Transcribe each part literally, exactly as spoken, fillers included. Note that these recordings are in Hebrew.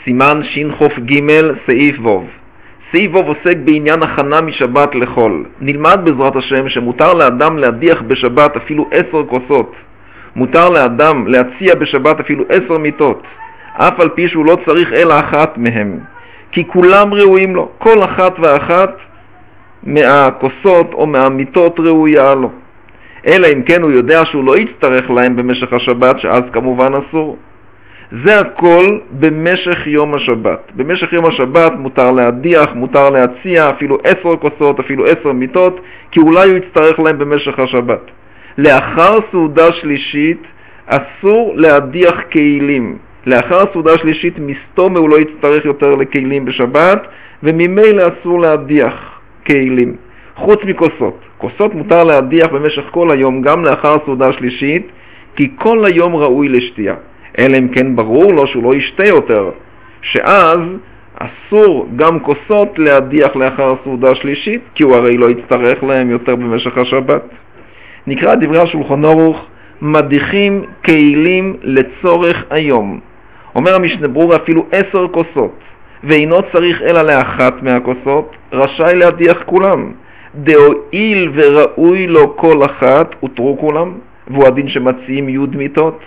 סימן שחוף ג' סעיף ווב. סעיף ווב עוסק בעניין הכנה משבת לחול. נלמד בעזרת השם שמותר לאדם להדיח בשבת אפילו עשר כוסות. מותר לאדם להציע בשבת אפילו עשר מיטות, אף על פי שהוא לא צריך אלא אחת מהם, כי כולם ראויים לו. כל אחת ואחת מהכוסות או מהמיטות ראויה לו. אלא אם כן הוא יודע שהוא לא יצטרך להם במשך השבת, שאז כמובן אסור. זה הכל במשך יום השבת. במשך יום השבת מותר להדיח, מותר להציע אפילו עשר כוסות, אפילו עשר מיטות, כי אולי הוא יצטרך להם במשך השבת. לאחר סעודה שלישית אסור להדיח כלים. לאחר סעודה שלישית מסתום הוא לא יצטרך יותר לכלים בשבת, וממילא אסור להדיח כלים. חוץ מכוסות. כוסות מותר להדיח במשך כל היום, גם לאחר סעודה שלישית, כי כל היום ראוי לשתייה. אלא אם כן ברור לו שהוא לא ישתה יותר, שאז אסור גם כוסות להדיח לאחר סעודה שלישית, כי הוא הרי לא יצטרך להם יותר במשך השבת. נקרא דברי השולחן ערוך, מדיחים כלים לצורך היום. אומר המשנה ברורה אפילו עשר כוסות, ואינו צריך אלא לאחת מהכוסות, רשאי להדיח כולם. דהואיל וראוי לו כל אחת, ותרו כולם, והוא הדין שמציעים יוד מיטות.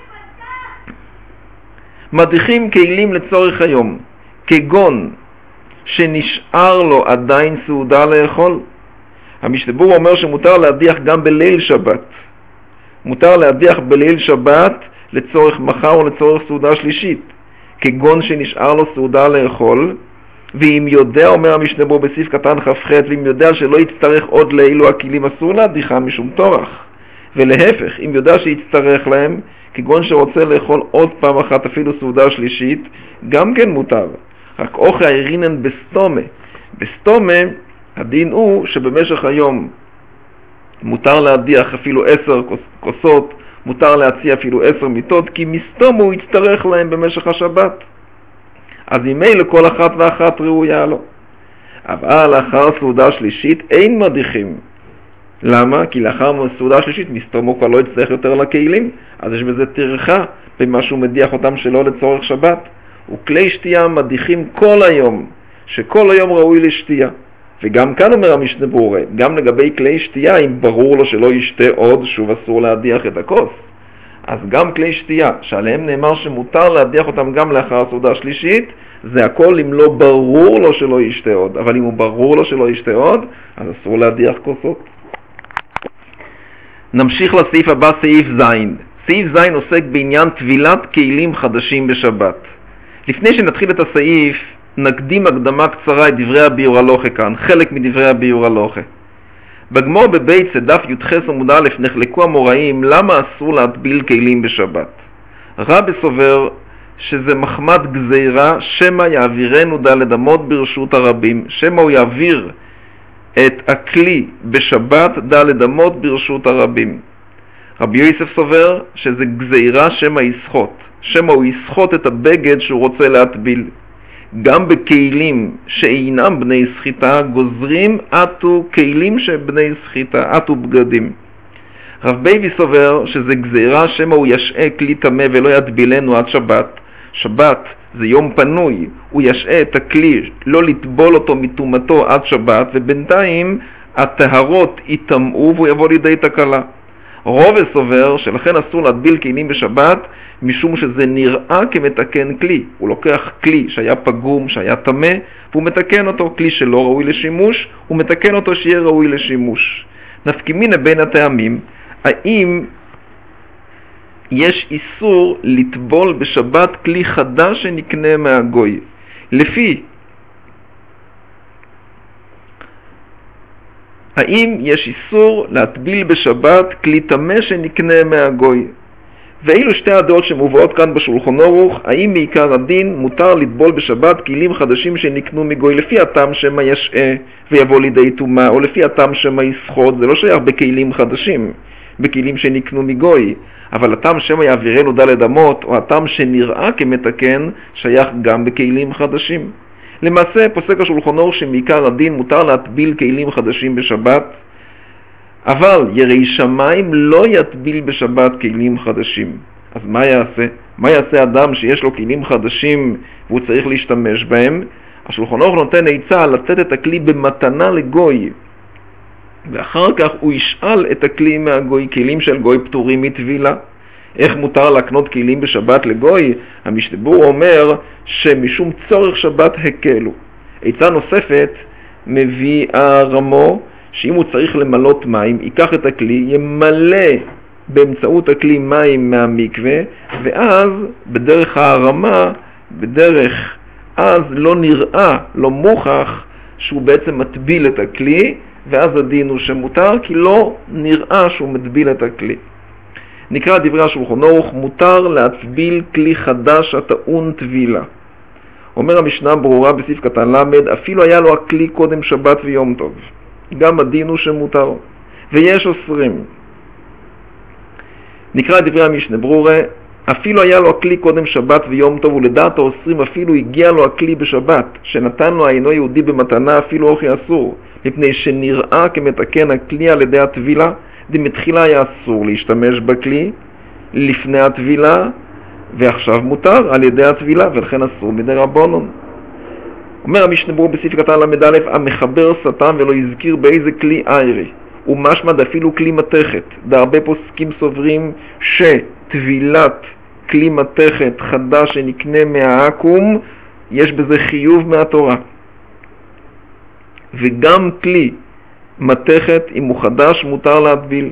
מדיחים כלים לצורך היום, כגון שנשאר לו עדיין סעודה לאכול. המשנה ברורה אומר שמותר להדיח גם בליל שבת. מותר להדיח בליל שבת לצורך מחר או לצורך סעודה שלישית, כגון שנשאר לו סעודה לאכול, ואם יודע, אומר המשנה ברורה בסעיף קטן כ"ח, ואם יודע שלא יצטרך עוד לאלו הכלים, אסור להדיחה משום טורח. ולהפך, אם יודע שיצטרך להם, כגון שרוצה לאכול עוד פעם אחת אפילו סעודה שלישית, גם כן מותר. רק אוכל הירינן בסתומה. בסתומה הדין הוא שבמשך היום מותר להדיח אפילו עשר כוסות, מותר להציע אפילו עשר מיטות, כי מסתום הוא יצטרך להם במשך השבת. אז ממילא כל אחת ואחת ראויה לו. אבל לאחר סעודה שלישית אין מדיחים. למה? כי לאחר סעודה שלישית מסתום הוא כבר לא יצטרך יותר לכלים, אז יש בזה טרחה במה שהוא מדיח אותם שלא לצורך שבת. וכלי שתייה מדיחים כל היום, שכל היום ראוי לשתייה. וגם כאן אומר המשנה ברורה, גם לגבי כלי שתייה, אם ברור לו שלא ישתה עוד, שוב אסור להדיח את הכוס. אז גם כלי שתייה, שעליהם נאמר שמותר להדיח אותם גם לאחר הסעודה השלישית, זה הכל אם לא ברור לו שלא ישתה עוד. אבל אם הוא ברור לו שלא ישתה עוד, אז אסור להדיח כוסות. נמשיך לסעיף הבא, סעיף זין. סעיף זין עוסק בעניין טבילת כלים חדשים בשבת. לפני שנתחיל את הסעיף, נקדים הקדמה קצרה את דברי הביאור הלוכה כאן, חלק מדברי הביאור הלוכה. בגמור בבית דף י"ח עמוד א' נחלקו המוראים למה אסור להטביל כלים בשבת. רבי סובר שזה מחמת גזירה, שמא יעבירנו דלת אמות ברשות הרבים, שמא הוא יעביר את הכלי בשבת דלת אמות ברשות הרבים. רבי יוסף סובר שזה גזירה שמא יסחוט, שמא הוא יסחוט את הבגד שהוא רוצה להטביל. גם בכלים שאינם בני סחיטה גוזרים עטו כלים שבני סחיטה, עטו בגדים. רב בייבי סובר שזה גזירה שמא הוא ישעה כלי טמא ולא יטבילנו עד שבת. שבת זה יום פנוי, הוא ישעה את הכלי, לא לטבול אותו מטומאתו עד שבת, ובינתיים הטהרות יטמאו והוא יבוא לידי תקלה. רוב סובר שלכן אסור להטביל כלים בשבת, משום שזה נראה כמתקן כלי. הוא לוקח כלי שהיה פגום, שהיה טמא, והוא מתקן אותו. כלי שלא ראוי לשימוש, הוא מתקן אותו שיהיה ראוי לשימוש. נפקימינה בין הטעמים, האם יש איסור לטבול בשבת כלי חדש שנקנה מהגוי? לפי האם יש איסור להטביל בשבת כלי טמא שנקנה מהגוי? ואילו שתי הדעות שמובאות כאן בשולחן ערוך, האם מעיקר הדין מותר לטבול בשבת כלים חדשים שנקנו מגוי, לפי הטעם שמא ישעה ויבוא לידי טומאה, או לפי הטעם שמא יסחוט, זה לא שייך בכלים חדשים, בכלים שנקנו מגוי, אבל הטעם שמא יעבירנו דלת אמות, או הטעם שנראה כמתקן, שייך גם בכלים חדשים. למעשה פוסק השולחן ערוך שמעיקר הדין מותר להטביל כלים חדשים בשבת, אבל יראי שמיים לא יטביל בשבת כלים חדשים. אז מה יעשה? מה יעשה אדם שיש לו כלים חדשים והוא צריך להשתמש בהם? השולחן ערוך נותן עצה לתת את הכלי במתנה לגוי, ואחר כך הוא ישאל את הכלי מהגוי. כלים של גוי פטורים מטבילה. איך מותר להקנות כלים בשבת לגוי? המשנה ברורה אומר שמשום צורך שבת הקלו. עצה נוספת מביא הרמו, שאם הוא צריך למלות מים, ייקח את הכלי, ימלא באמצעות הכלי מים מהמקווה, ואז בדרך הרמה, בדרך אז לא נראה, לא מוכח שהוא בעצם מטביל את הכלי, ואז הדין הוא שמותר, כי לא נראה שהוא מטביל את הכלי. נקרא דברי השולחן ערוך, מותר להטביל כלי חדש הטעון טבילה. אומר המשנה ברורה בסעיף קטן למד, אפילו היה לו הכלי קודם שבת ויום טוב, גם הדין הוא שמותר, ויש אוסרים. נקרא דברי המשנה ברורה, אפילו היה לו הכלי קודם שבת ויום טוב, ולדעת האוסרים אפילו הגיע לו הכלי בשבת, שנתן לו אינו יהודי במתנה, אפילו אוכי אסור, מפני שנראה כמתקן הכלי על ידי הטבילה. מתחילה היה אסור להשתמש בכלי לפני הטבילה, ועכשיו מותר על ידי הטבילה, ולכן אסור מדרבנן. אומר המשנה ברורה בסעיף קטן למד א', המחבר סתם ולא יזכיר באיזה כלי איירי, ומשמע אפילו כלי מתכת. בהרבה פוסקים סוברים שטבילת כלי מתכת חדש שנקנה מהעקום, יש בזה חיוב מהתורה. וגם כלי מתכת, אם הוא חדש, מותר להטביל.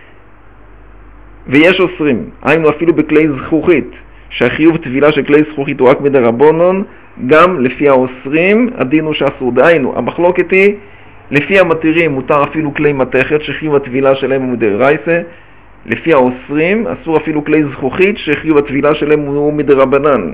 ויש אוסרים, היינו אפילו בכלי זכוכית, שהחיוב טבילה של כלי זכוכית הוא רק מדרבנן, גם לפי האוסרים הדין הוא שאסור. דהיינו, המחלוקת היא, לפי המתירים מותר אפילו כלי מתכת שחיוב הטבילה שלהם הוא מדרייסה, לפי האוסרים אסור אפילו כלי זכוכית שחיוב הטבילה שלהם הוא מדרבנן.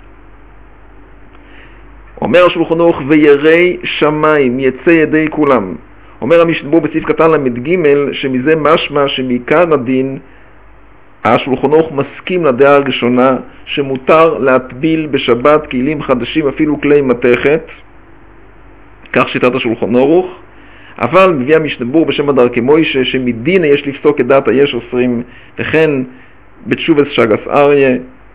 אומר השולחן ערוך, ויראי שמיים יצא ידי כולם. אומר המשנה ברורה בסעיף קטן למד ג' שמזה משמע שמעיקר הדין השולחן ערוך מסכים לדעה הראשונה שמותר להטביל בשבת כלים חדשים אפילו כלי מתכת, כך שיטת השולחן ערוך. אבל מביא המשנה ברורה בשם הדרכי מוישה שמדין יש לפסוק את דעת היש אוסרים, וכן בתשובס שגס אריה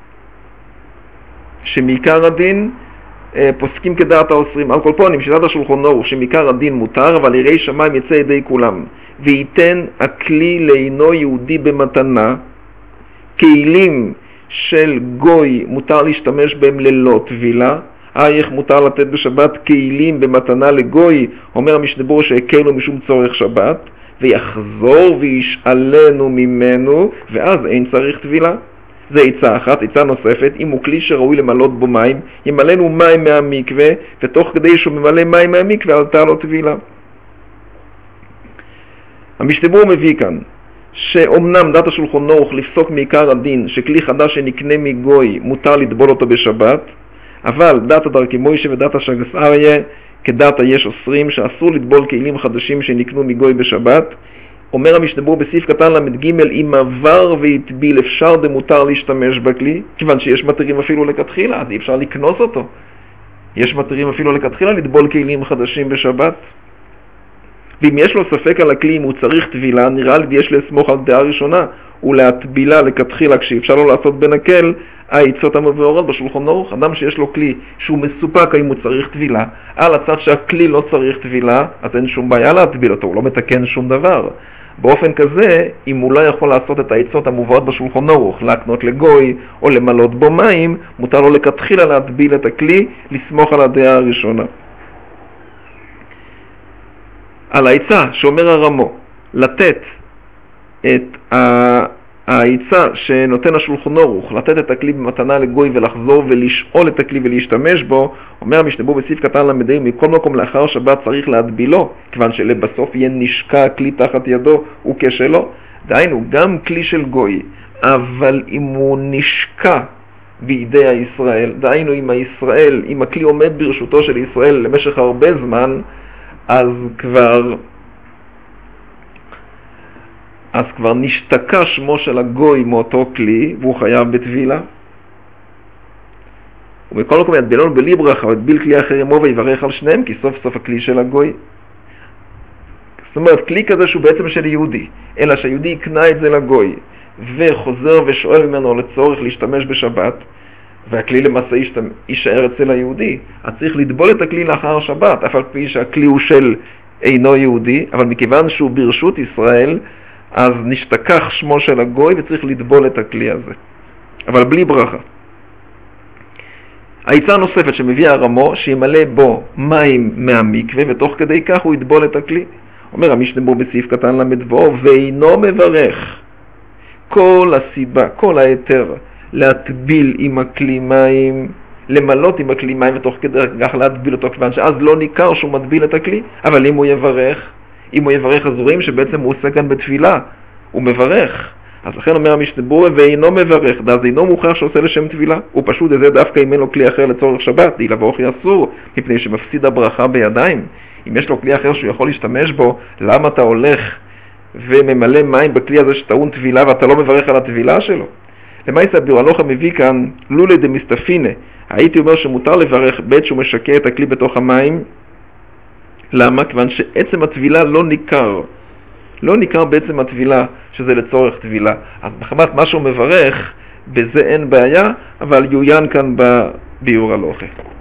שמעיקר הדין פוסקים כדעת האוסרים. על כל פנים, שיטת השולחן ערוך שמעיקר הדין מותר, אבל יראי שמיים יצא ידי כולם, וייתן הכלי לאינו יהודי במתנה. כלים של גוי מותר להשתמש בהם ללא טבילה. איך מותר לתת בשבת כלים במתנה לגוי? אומר המשנה ברורה שהקלו משום צורך שבת, ויחזור וישאלנו ממנו, ואז אין צריך טבילה. זה עצה אחת. עצה נוספת, אם הוא כלי שראוי למלות בו מים, ימלאנו מים מהמקווה, ותוך כדי שהוא ממלא מים מהמקווה עלתה לו טבילה. המשנה ברורה מביא כאן שאומנם דת השולחן ערוך לפסוק מעיקר הדין שכלי חדש שנקנה מגוי מותר לטבול אותו בשבת, אבל דת הדרכי מוישה ודת השגס אריה כדת היש אוסרים שאסור לטבול כלים חדשים שנקנו מגוי בשבת. אומר המשנה ברורה בסעיף קטן למד ג' אם עבר והטביל אפשר דמותר להשתמש בכלי, כיוון שיש מתירים אפילו לכתחילה, אז אי אפשר לקנוס אותו. יש מתירים אפילו לכתחילה לטבול כלים חדשים בשבת. ואם יש לו ספק על הכלי, אם הוא צריך טבילה, נראה לי יש לסמוך על דעה ראשונה, ולהטבילה לכתחילה כשאפשר לו לעשות בנקל, העצות המבוארות בשולחן ערוך. אדם שיש לו כלי שהוא מסופק האם הוא צריך טבילה, על הצד שהכלי לא צריך טבילה, אז אין שום בעיה להטביל אותו, הוא לא מתקן שום דבר. באופן כזה, אם הוא לא יכול לעשות את העצות המובאות בשולחן ערוך, להקנות לגוי או למלות בו מים, מותר לו לכתחילה להטביל את הכלי, לסמוך על הדעה הראשונה. על העצה שאומר הרמו, לתת את העצה שנותן השולחן ערוך, לתת את הכלי במתנה לגוי ולחזור ולשאול את הכלי ולהשתמש בו, אומר המשנה ברורה בסעיף קטן למדי, מכל מקום לאחר שבת צריך להטבילו, כיוון שלבסוף יהיה נשקע הכלי תחת ידו וכשלו. דהיינו, גם כלי של גוי, אבל אם הוא נשקע בידי הישראל, דהיינו אם הישראל, אם הכלי עומד ברשותו של ישראל למשך הרבה זמן, אז כבר אז כבר נשתקע שמו של הגוי מאותו כלי, והוא חייב בטבילה. ובכל מקום יטבילנו בלי ברכה, ויטביל כלי אחר עמו ויברך על שניהם, כי סוף סוף הכלי של הגוי. זאת אומרת, כלי כזה שהוא בעצם של יהודי, אלא שהיהודי יקנה את זה לגוי, וחוזר ושואל ממנו לצורך להשתמש בשבת, והכלי למעשה יישאר אצל היהודי, אז צריך לטבול את הכלי לאחר השבת, אף על פי שהכלי הוא של אינו יהודי, אבל מכיוון שהוא ברשות ישראל, אז נשתכח שמו של הגוי וצריך לטבול את הכלי הזה, אבל בלי ברכה. העצה הנוספת שמביא הרמו, שימלא בו מים מהמקווה, ותוך כדי כך הוא יטבול את הכלי. אומר המשנה ברורה בסעיף קטן למדבור, ואינו מברך. כל הסיבה, כל היתר, להטביל עם הכלי מים, למלות עם הכלי מים, ותוך כדי כך להטביל אותו, כיוון שאז לא ניכר שהוא מטביל את הכלי. אבל אם הוא יברך, אם הוא יברך, אז רואים שבעצם הוא עושה כאן בתפילה, הוא מברך. אז לכן אומר המשנה ברורה, ואינו מברך, אז אינו מוכרח שעושה לשם תפילה. הוא פשוט איזה דווקא אם אין לו כלי אחר לצורך שבת, די לבוא הכי אסור, מפני שמפסיד הברכה בידיים. אם יש לו כלי אחר שהוא יכול להשתמש בו, למה אתה הולך וממלא מים בכלי הזה שטעון תפילה ואתה לא מברך על התפילה שלו? למעשה ביור הלוכה מביא כאן לולי דמסתפינה. הייתי אומר שמותר לברך בעת שהוא משקע את הכלי בתוך המים. למה? כיוון שעצם התפילה לא ניכר. לא ניכר בעצם התפילה שזה לצורך תפילה. אז בחמת מה שהוא מברך, בזה אין בעיה, אבל יוין כאן בביור הלוכה.